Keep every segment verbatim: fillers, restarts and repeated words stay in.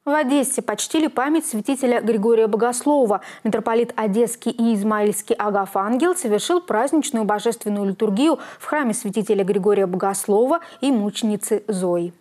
В Одессе почтили память святителя Григория Богослова. Митрополит Одесский и Измаильский Агафангел совершил праздничную божественную литургию в храме святителя Григория Богослова и мученицы Зои.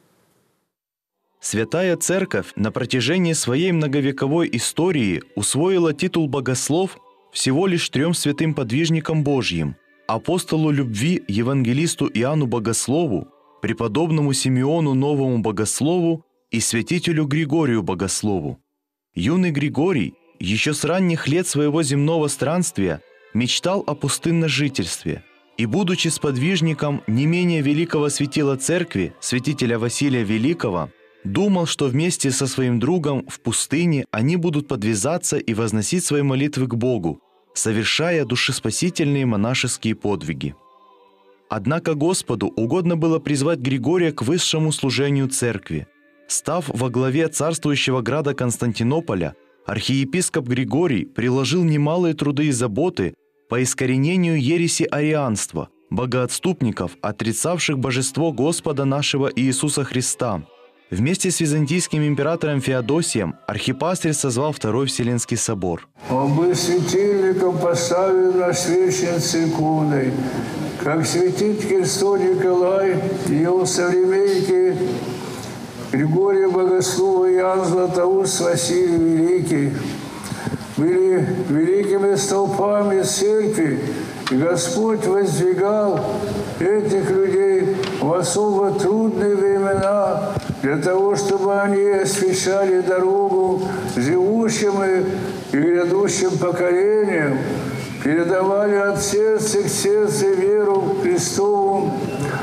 Святая Церковь на протяжении своей многовековой истории усвоила титул богослов всего лишь трем святым подвижникам Божьим – апостолу любви евангелисту Иоанну Богослову, преподобному Симеону Новому Богослову и святителю Григорию Богослову. Юный Григорий еще с ранних лет своего земного странствия мечтал о пустынножительстве и, будучи сподвижником не менее великого светила Церкви, святителя Василия Великого, думал, что вместе со своим другом в пустыне они будут подвязаться и возносить свои молитвы к Богу, совершая душеспасительные монашеские подвиги. Однако Господу угодно было призвать Григория к высшему служению Церкви. Став во главе царствующего града Константинополя, архиепископ Григорий приложил немалые труды и заботы по искоренению ереси арианства, богоотступников, отрицавших божество Господа нашего Иисуса Христа. Вместе с византийским императором Феодосием архипастырь созвал Второй Вселенский собор. «Обы светильником поставил наш священец иконой, как святитель Христос Николай и его современники Григория Богослова и Иоанн Златоуст Василий Великий были великими столпами церкви, и Господь воздвигал этих людей в особо трудные времена для того, чтобы они освещали дорогу живущим и грядущим поколениям, передавали от сердца к сердцу веру Христову,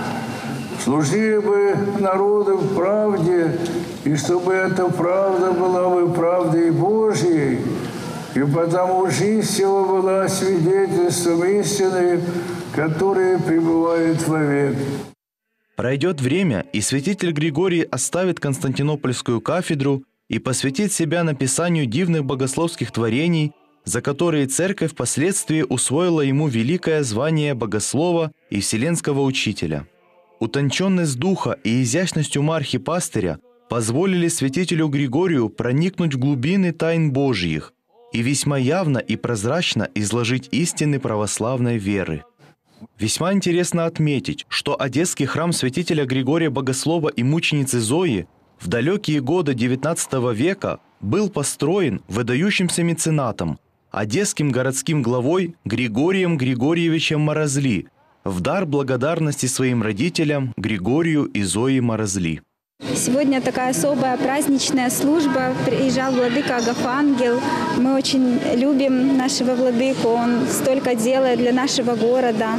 служили бы народу в правде, и чтобы эта правда была бы правдой Божьей, и потому жизнь его была свидетельством истины, которая пребывает вовек. Пройдет время, и святитель Григорий оставит Константинопольскую кафедру и посвятит себя написанию дивных богословских творений, за которые Церковь впоследствии усвоила ему великое звание богослова и вселенского учителя. Утонченность духа и изящность ума архипастыря позволили святителю Григорию проникнуть в глубины тайн Божьих и весьма явно и прозрачно изложить истины православной веры. Весьма интересно отметить, что Одесский храм святителя Григория Богослова и мученицы Зои в далекие годы девятнадцатого века был построен выдающимся меценатом, одесским городским главой Григорием Григорьевичем Морозли, в дар благодарности своим родителям Григорию и Зое Морозли. Сегодня такая особая праздничная служба. Приезжал владыка Агафангел. Мы очень любим нашего владыку. Он столько делает для нашего города,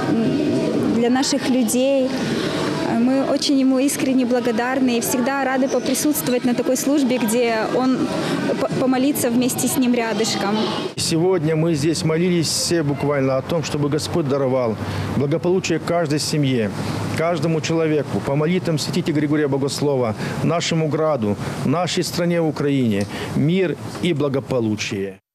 для наших людей. Мы очень ему искренне благодарны и всегда рады поприсутствовать на такой службе, где он помолиться вместе с ним рядышком. Сегодня мы здесь молились все буквально о том, чтобы Господь даровал благополучие каждой семье, каждому человеку, по молитвам святителя Григория Богослова, нашему граду, нашей стране Украине, мир и благополучие.